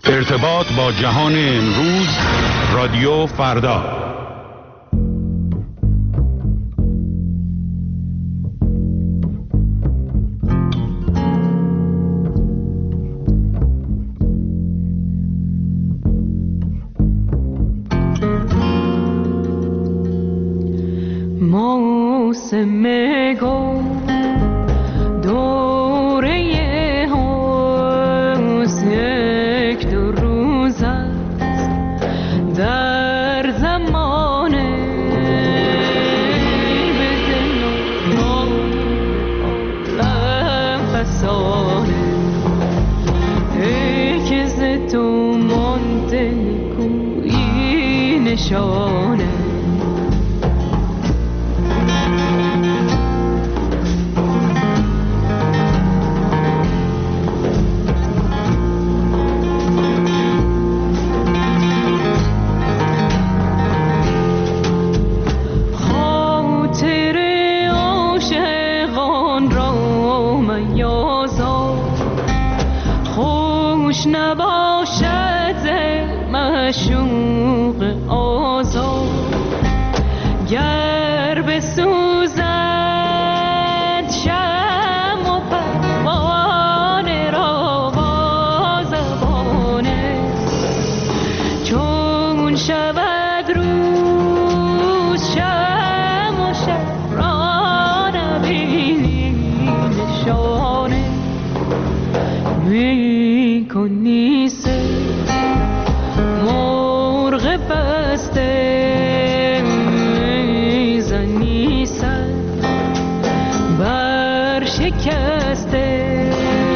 ارتباط با جهان امروز، رادیو فردا. موسم گل دوره حسن یک دو روز است در زمان به دل و عالم فسانه ای که ز تو مانده نکویی نشانه نباشد معشوق آزاد گر بسوزد شمع و پروانه را با زبانه چون شود روز شمع و شب را نبینی نشانه کنی سه مرغ بسته زنی سر بر شکسته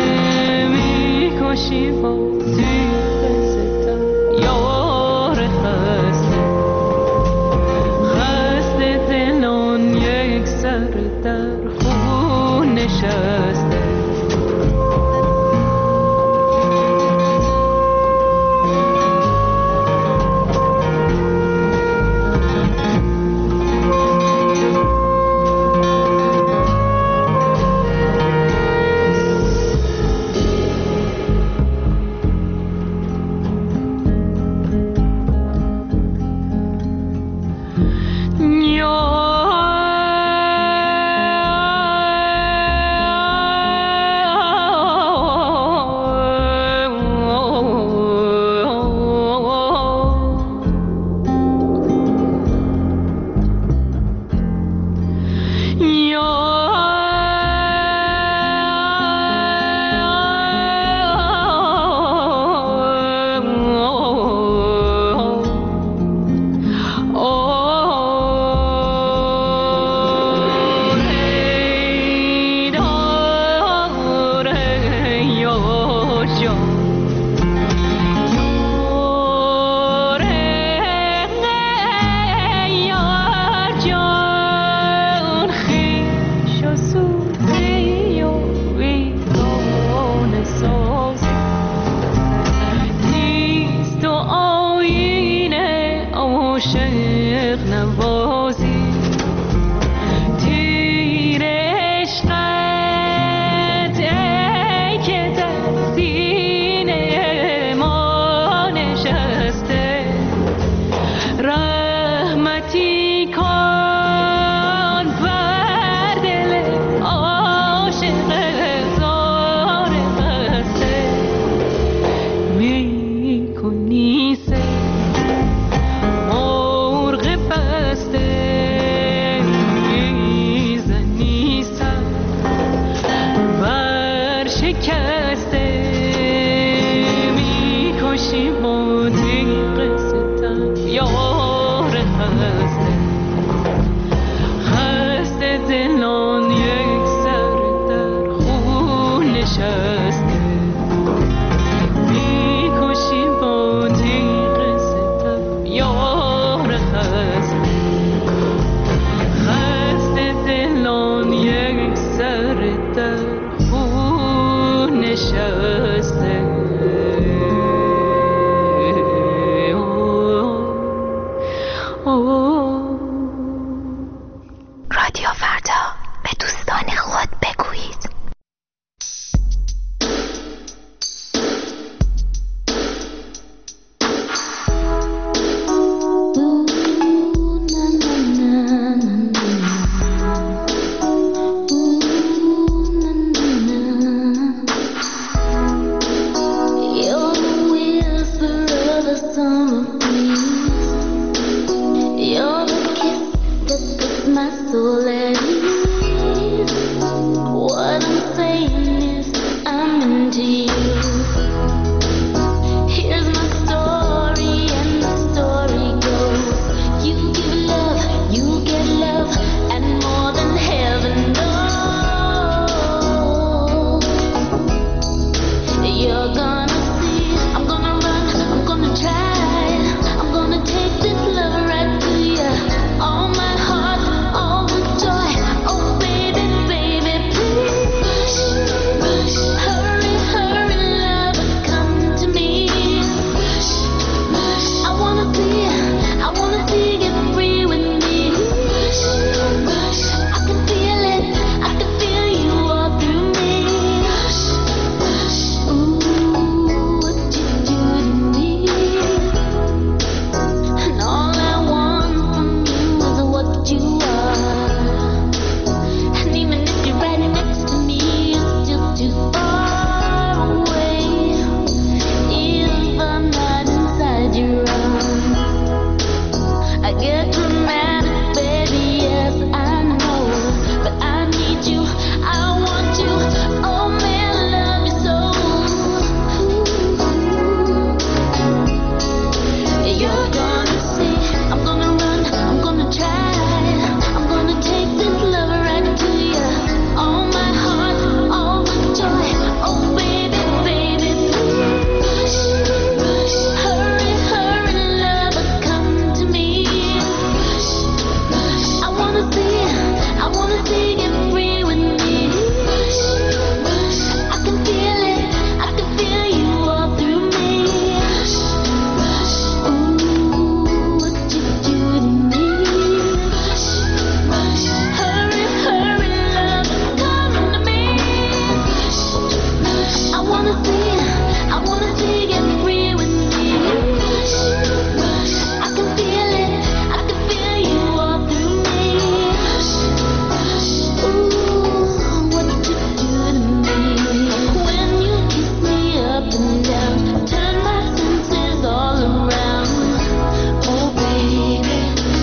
میکشی با تیغ ستم یار خسته خسته دلان یک سر در خون نشسته summer breeze. You're the kiss that puts my soul at ease. What I'm saying is I'm into you. Here's my story and the story goes. You give love, you get love, and more than heaven knows. You're gonna see, I'm gonna run, I'm gonna try, I'm gonna take this love right to you. All my heart, all the joy, oh baby, baby, please. Hurry, hurry, love, come to me. I wanna see you free with me. I can feel it, I can feel you all through me. Ooh, what you do to me. And all I want from you is what you are. And even if you're right next to me, you're still too far away. If I'm not inside your arms, I get dramatic, baby, yes, I know. But I need you, I want you, oh man, I love you so. You're gonna see, I'm gonna run, I'm gonna try, I'm gonna take this love right to you. All my heart, all the joy, oh baby, baby, please. Hurry, hurry, love, come to me. I wanna see you free with me. I can feel it, I can feel you all through me. Ooh, what you do to me. Hurry, hurry, love, come to me. I wanna see you free with me. I can feel it, I can feel you all through me. Ooh, what you do to me. When you kiss me up and down, turn my senses all around. Oh baby,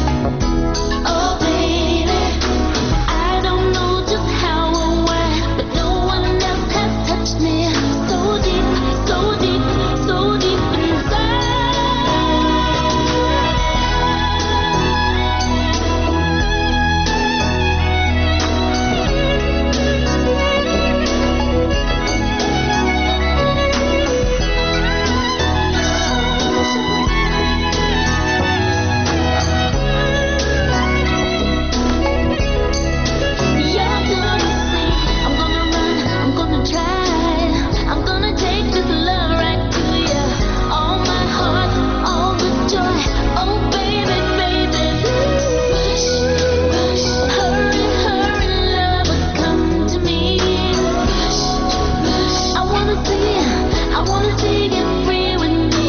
I don't know just how or why, but no one else has touched me so deep, so deep, so deep inside. You're gonna see, I'm gonna run, I'm gonna try, I'm gonna take this love right to you. All my heart, all the joy, oh baby, baby, please. Hurry, hurry, love, come to me. I wanna see you free with me.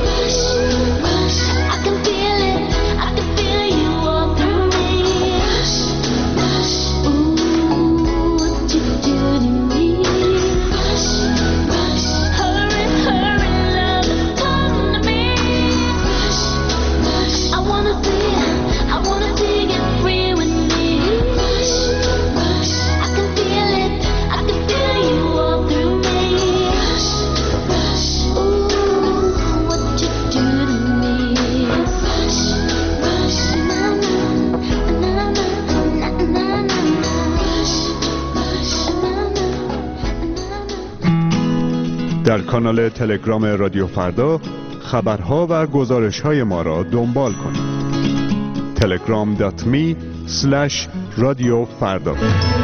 I can feel it, I can feel you all through me. Ooh, what you do to me. Hurry, hurry, love, come to me. I wanna see you free with me. I can feel it, I can feel you all through me. Ooh, what you do to me. در کانال تلگرام رادیو فردا خبرها و گزارش‌های ما را دنبال کنید. telegram.me/رادیو فردا